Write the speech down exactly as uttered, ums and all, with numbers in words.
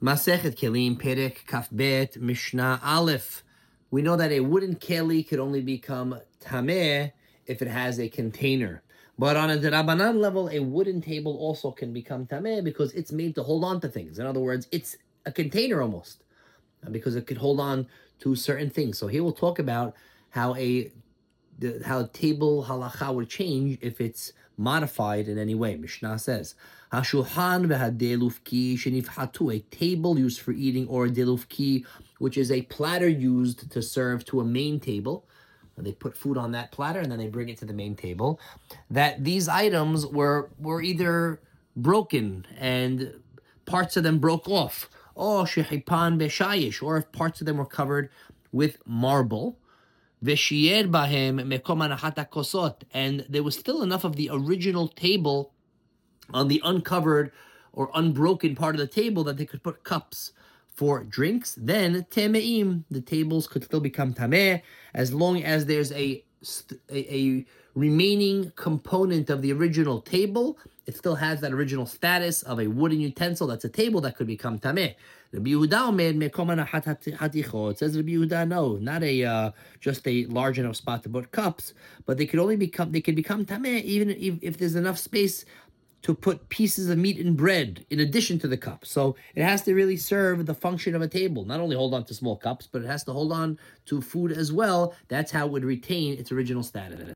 Masechet Kelim, Perek Kaf Bet, Mishnah Aleph. We know that a wooden keli could only become tameh if it has a container. But on a D'Rabbanan level, a wooden table also can become tameh because it's made to hold on to things. In other words, it's a container almost, because it could hold on to certain things. So here we'll talk about how a the, how table halacha would change if it's modified in any way. Mishnah says, Hashulchan v'hadelufki shenifhatu, a table used for eating, or a delufki, which is a platter used to serve to a main table. They put food on that platter and then they bring it to the main table. That these items were were either broken and parts of them broke off, or shehipan beshayish, or if parts of them were covered with marble. Veshier bahem mekom anachat kosot, and there was still enough of the original table on the uncovered or unbroken part of the table that they could put cups for drinks. Then temeim, the tables could still become tameh as long as there's a, a a remaining component of the original table. It still has that original status of a wooden utensil. That's a table that could become tameh. Rabbi Yehuda made mekom anachat hatichot. It says Rabbi Yehuda, no, not a uh, just a large enough spot to put cups, but they could only become they could become tameh even if, if there's enough space to put pieces of meat and bread in addition to the cup. So it has to really serve the function of a table. Not only hold on to small cups, but it has to hold on to food as well. That's how it would retain its original status.